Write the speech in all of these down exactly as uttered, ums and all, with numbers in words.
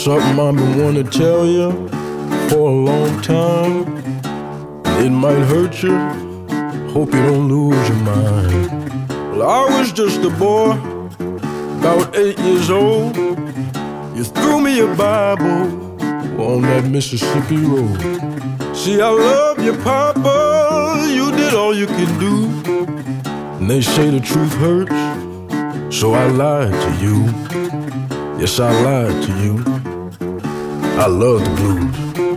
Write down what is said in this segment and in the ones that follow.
something I've been wanting to tell you for a long time. It might hurt you, hope you don't lose your mind. Well, I was just a boy, about eight years old. You threw me a Bible on that Mississippi road. See, I love you, Papa, you did all you can do. And they say the truth hurts, so I lied to you. Yes, I lied to you. I love the blues.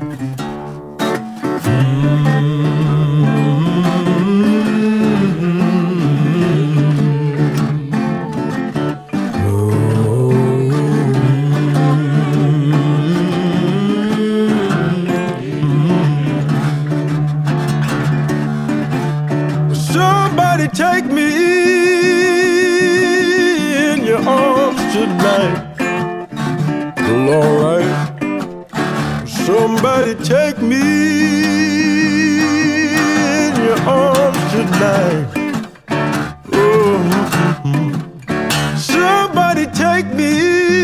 Somebody take me in your arms tonight. Well, alright. Somebody take me in your arms tonight. Oh, mm-hmm. Somebody take me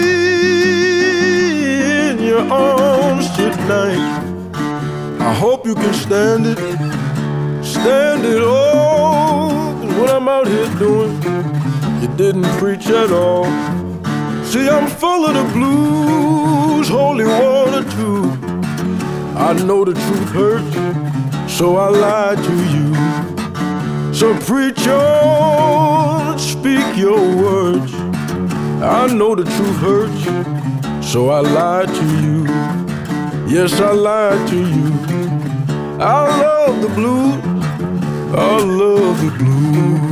in your arms tonight. I hope you can stand it, stand it all. And what I'm out here doing, you didn't preach at all. See, I'm full of the blues, holy water too. I know the truth hurts, so I lied to you. So preach on, speak your words. I know the truth hurts, so I lied to you. Yes, I lied to you. I love the blues, I love the blues.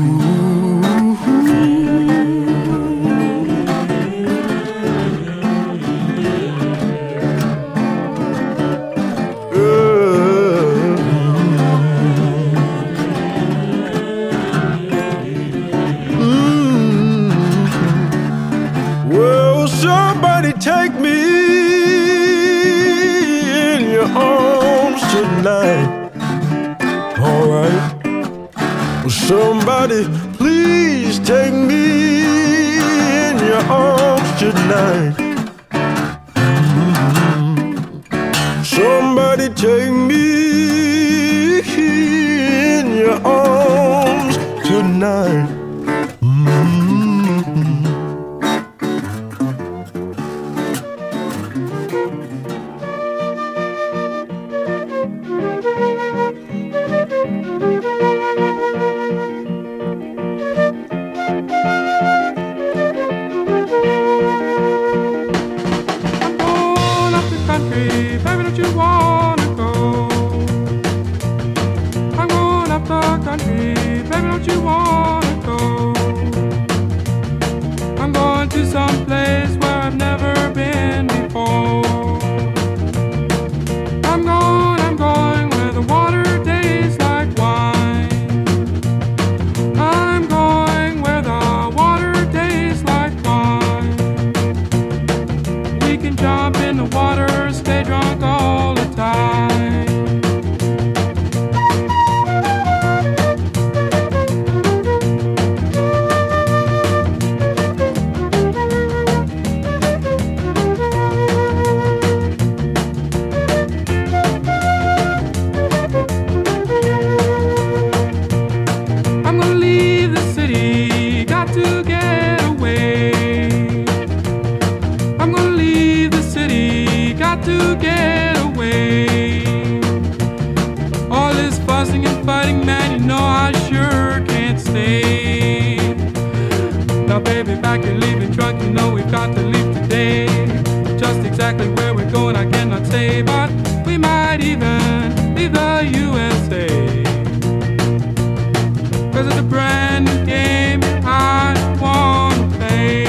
Somebody take me in your arms tonight. Alright. Well, somebody please take me in your arms tonight. Mm-hmm. Somebody take me in your arms tonight. Baby, don't you wanna go? I'm going up the country, baby, don't you wanna go? I'm going to some place where I've never been before. I'm going, I'm going where the water tastes like wine. I'm going where the water tastes like wine. We can jump in the water, stay drunk all the time. I'm gonna leave the city, got to get away. I'm gonna leave the city, got to get away. All this fussing and fighting, man, you know I sure can't stay. Now baby, back you're leaving drunk, you know we've got to leave today. Just exactly where we're going I cannot say, but we might even leave the U S A. Cause it's a brand new game I wanna play.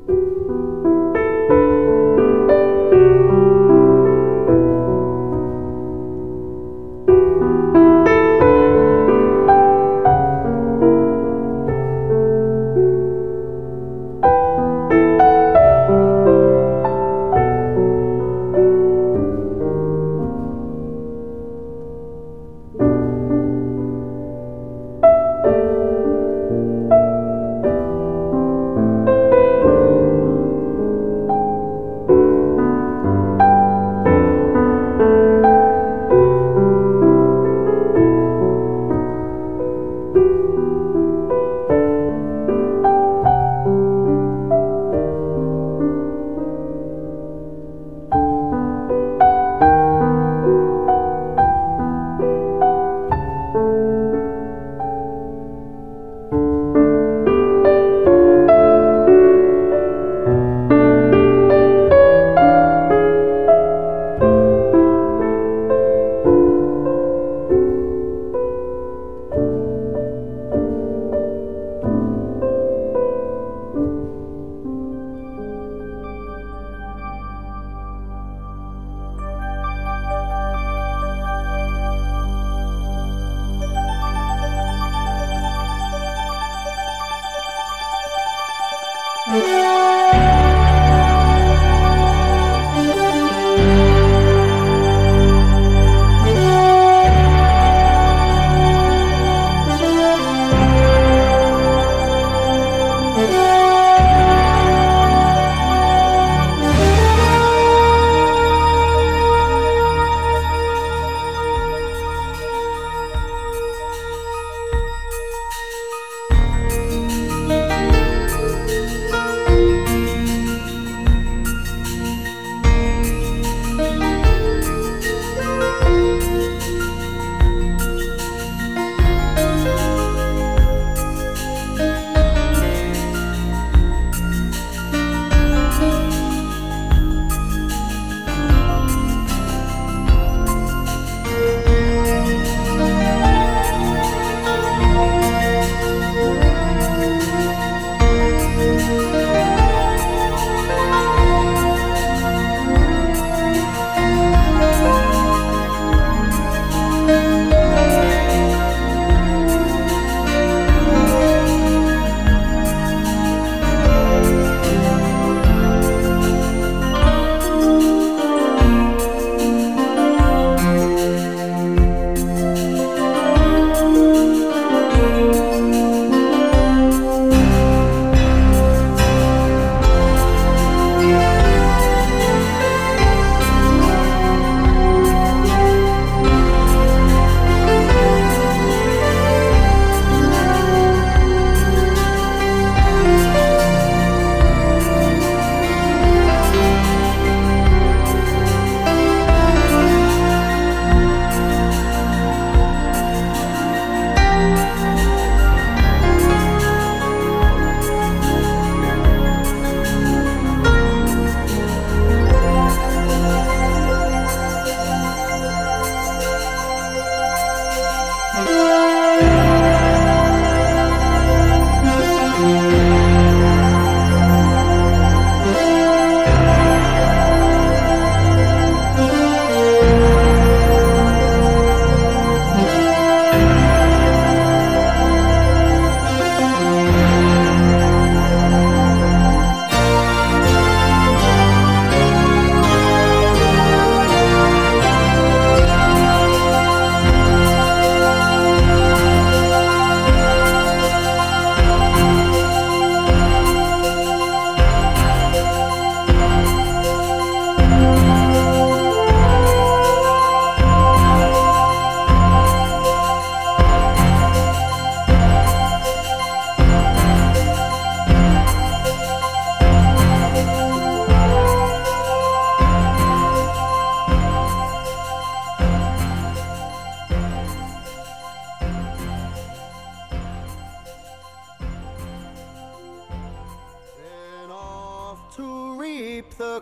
the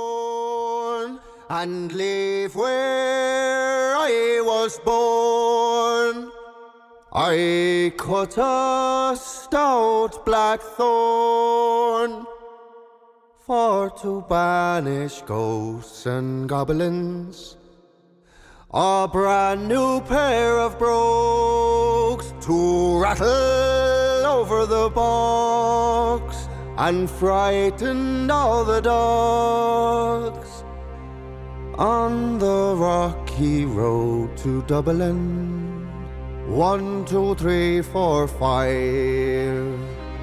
corn and live where I was born. I cut a stout black thorn for to banish ghosts and goblins. A brand new pair of brogues to rattle over the bogs and frighten all the dogs on the rocky road to Dublin. One, two, three, four, five.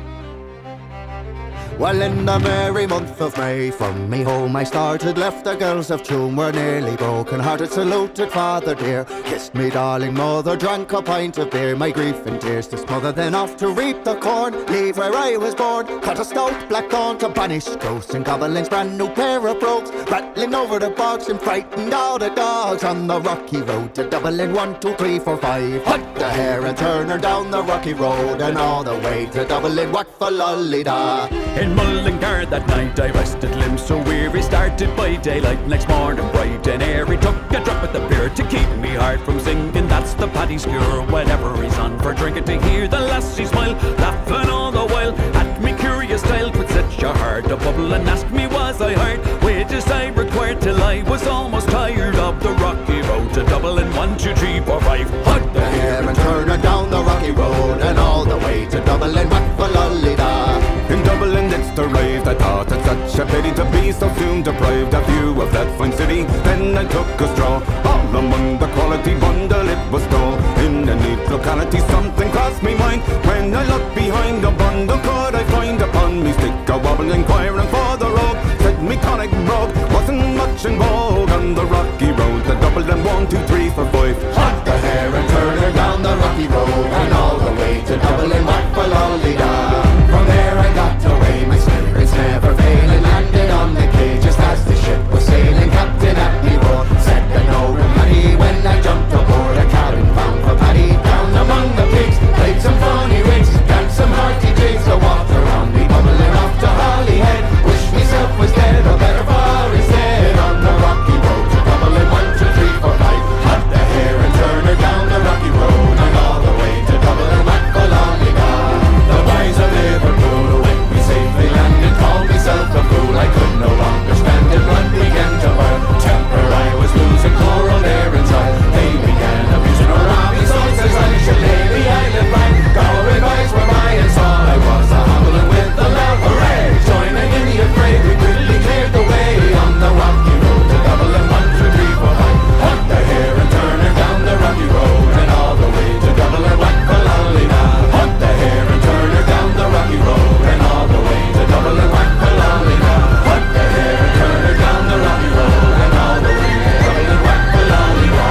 Well, in the merry month of May, from me home I started, left the girls of Tuam were nearly broken-hearted, saluted father dear, kissed me darling mother, drank a pint of beer, my grief and tears to smother, then off to reap the corn, leave where I was born, cut a stout black thorn to banish ghosts and goblins, brand new pair of brogues, rattling over the bogs and frightened all the dogs on the rocky road to Dublin. One, two, three, four, five, hunt the hare and turn her down the rocky road and all the way to Dublin. What for lolly-da? In Mullingar that night I rested limbs so weary, started by daylight next morning bright and airy, took a drop of the beer to keep me heart from singing. That's the Paddy's cure whenever he's on for drinking, to hear the lassie smile, laughing all the while at me curious style, put such a heart a bubble and asked me was I hard wages I required, till I was almost tired of the rocky road to Dublin. One, two, three, four, five, hunt the hare and turn her down the rocky road and all the way to Dublin. What for lolly-da? In Dublin it's arrived, I thought it such a pity to be so soon deprived of view of that fine city. Then I took a stroll, all among the quality bundle it was stole. In a neat locality something crossed me mind, when I looked behind the bundle could I find upon me stick a wobble inquiring for the road. Said me tonic brogue wasn't much in vogue on the rocky road to Dublin. One, two, three, four, five, hunt the hare and turn her down the rocky road and all the way to Dublin. What for lolly-da? From there I got away, my spirits never failing, landed on the quay just as the ship was sailing. Captain at me roared, said the no to Paddy, when I jumped aboard a cabin bound for Paddy. Down among the pigs, played some funny rigs, danced some hearty jigs, the water on me bubbling off to Holyhead. Wish myself was dead, or better far instead, on the rocky road to Dublin. One, two, three, four, five, hunt the hare and turn her down the rocky road and all the way to Dublin. What for lolly-da? The boys of Liverpool who went me safely landed, called myself a fool, I could no longer stand it, blood began to boil, temper I was losing, coral there inside, they began abusing her army, so says I should lay the island by, Galway boys were by and saw I was a hobbling with the loud hooray, joining in the affray, we quickly cleared the way on the rocky road to Dublin. One, two, three, four, five, hunt the hare and turn her down the rocky road and all the way to Dublin. What for lolly-da? Hunt the hare and turn her down the rocky road and all the way to Dublin. What for lolly-da? Hunt the hare and turn her down the rocky road and all the way to Dublin. What for lolly-da?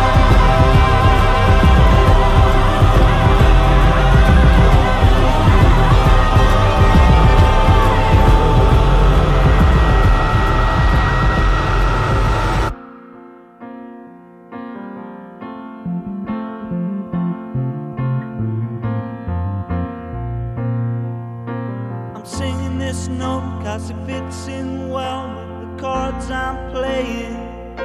Singing this note cause it fits in well with the chords I'm playing.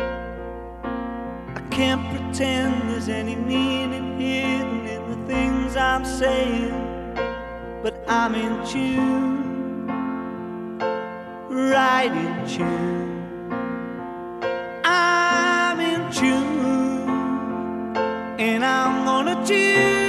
I can't pretend there's any meaning hidden in the things I'm saying, but I'm in tune, right in tune. I'm in tune, and I'm gonna tune.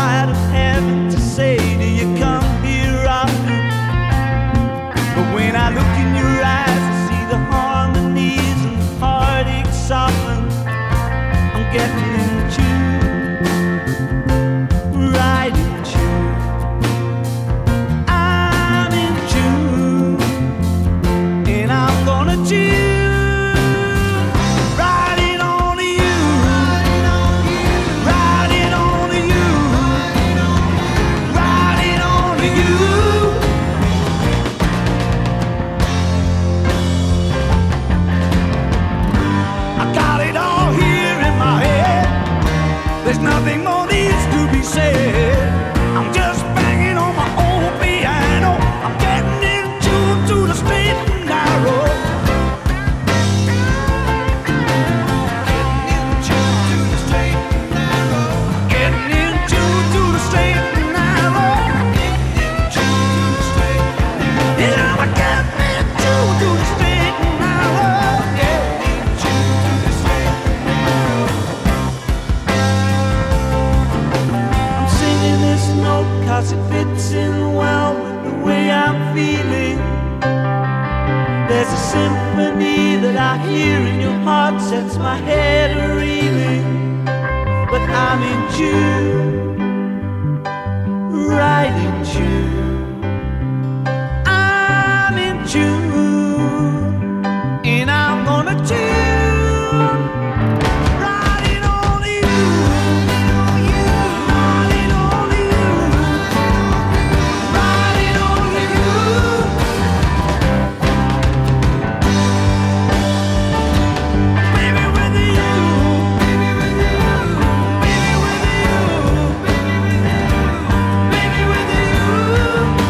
When I symphony that I hear in your heart sets my head a-reeling. But I'm in tune, right in tune. I'm in tune, and I'm gonna tune right on you, you, right on you, right on you. Baby with you, baby with you, baby with you, baby with you.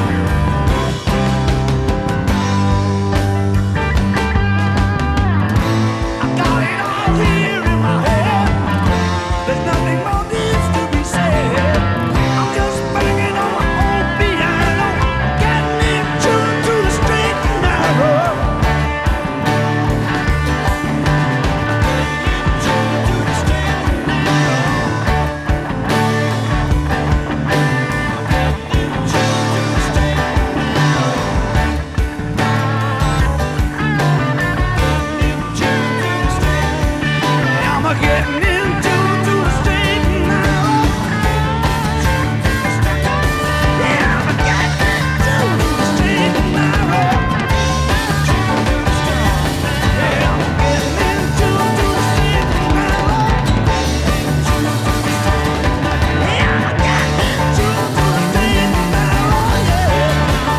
I got it all here in my head. There's nothing more needs to be said. I'm just banging on my old piano, getting in tune to the straight and narrow. I'm a getting in tune to the straight and narrow. Yeah, I'm a getting in tune to the straight and narrow. Yeah, I'm a getting in tune to the straight and narrow. Yeah, I'm a getting in tune to the straight and narrow. Yeah.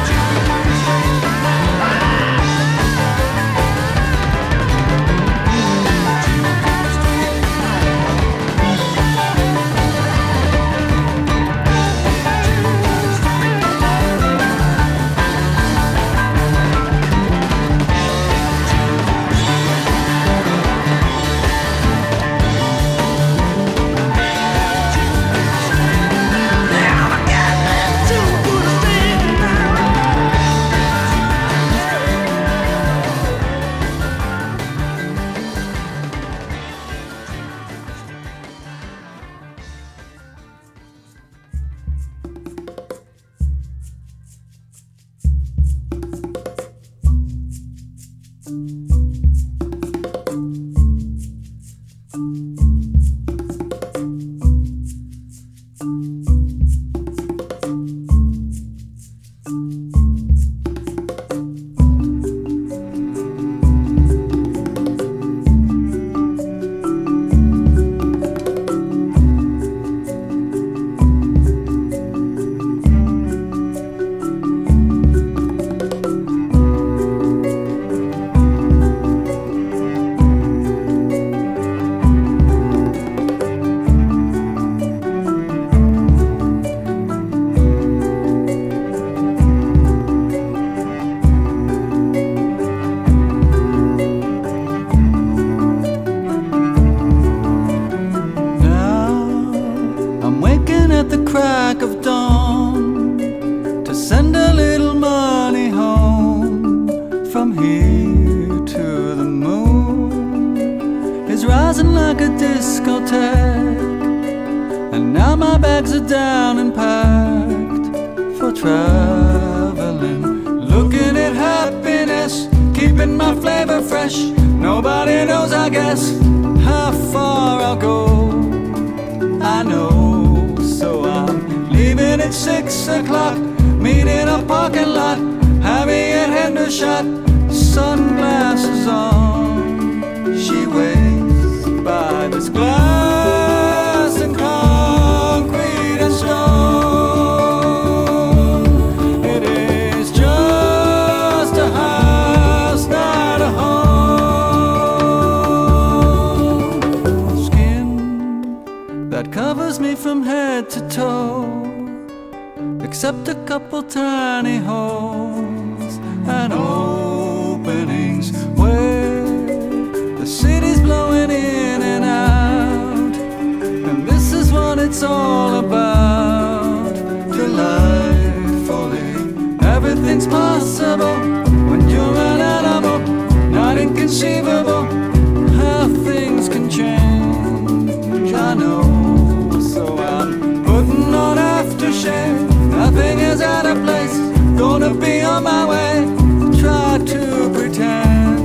Now I'm waking at the crack of dawn to send a little money home. From here to the moon is rising like a discotheque, and now my bags are down and packed for traveling. Looking at happiness, keeping my flavor fresh. Nobody knows, I guess, how far I'll go. I know, so I'm leaving at six o'clock, meeting a parking lot, Harriet Hendershot, sunglasses on. She waits by this glass and concrete and stone. It is just a house, not a home. Skin that covers me from head to toe, except a couple tiny holes and openings where the city's blowing in and out. And this is what it's all about, delightfully. Everything's possible when you're an animal, not inconceivable how things can change. I know, so I'm putting on aftershave. Nothing is out of place, gonna be on my way. Try to pretend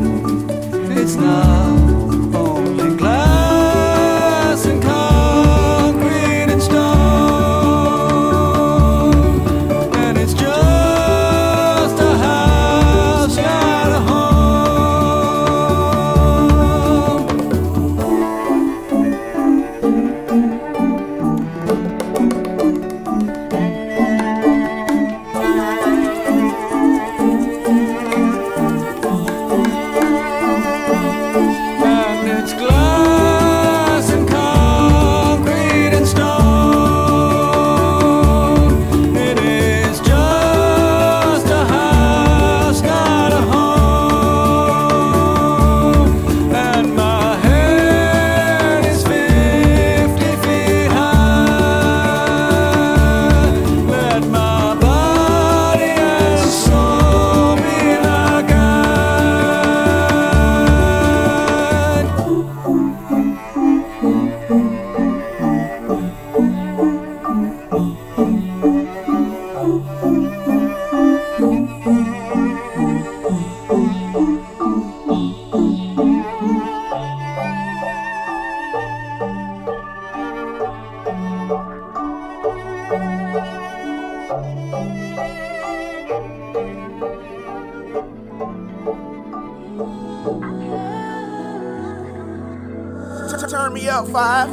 Turn me up, five.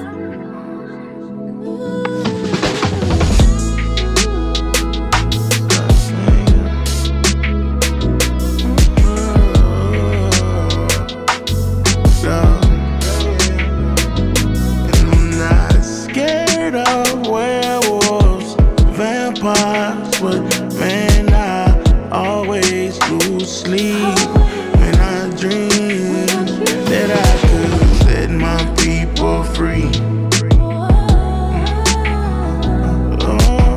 But man, I always lose sleep when I dream that I could set my people free. Oh,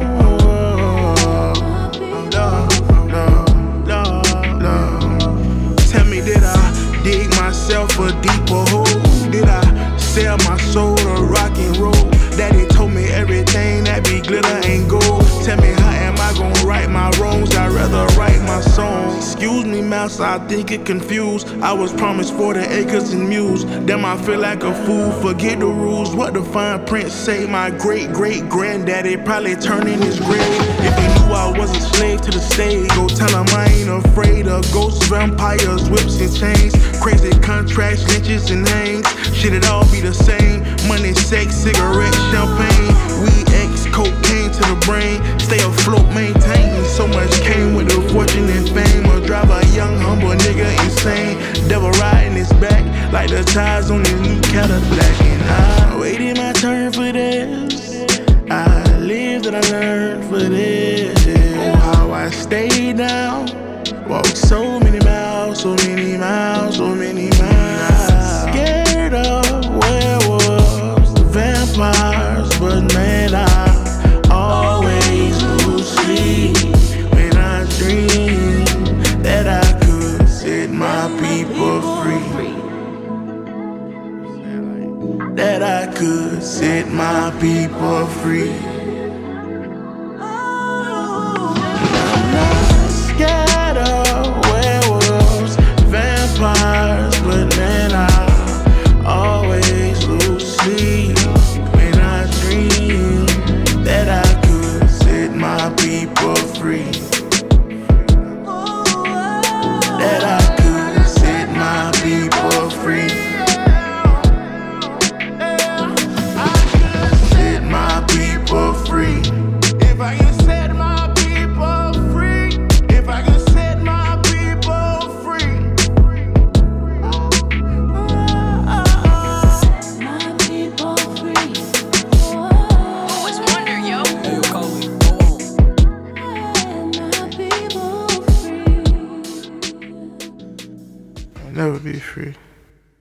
no, no, no, no. Tell me, did I dig myself a deeper hole? Did I sell my soul to rock and roll? Daddy told me everything that be glitter ain't gold. Tell me, how am I gonna right my wrongs? I'd rather write my song. Excuse me, master, I think it confused. I was promised forty acres and mules. Damn, I feel like a fool. Forget the rules. What the fine print say? My great great granddaddy probably turning his grave. If he knew I was a slave to the stage, go tell him I ain't afraid of ghosts, vampires, whips and chains, crazy contracts, lynches and hangs. Should it all be the same? Money, sex, cigarettes, champagne, weed, X, cocaine to the brain. Stay afloat, maintain. So much came with the fortune and fame. Or drive a young, humble nigga insane. Devil riding his back like the tires on his new Cadillac. And I waited my turn for this. I lived and I learned for this. Oh, how I stayed down. Walked so many miles, so many miles, so many miles. Scared of werewolves, vampires, but man, I always lose sleep when I dream that I could set my people free. That I could set my people free. I'm not scared of werewolves, vampires, but man, I always lose sleep when I dream that I could set my people free. That I could set my people free. Set my people free. If I can set my people free. If I can set my people free. My people free. Oh, it's Wonder, yo. Hey, yo, Kobe, go on. My people free. I'll never be free.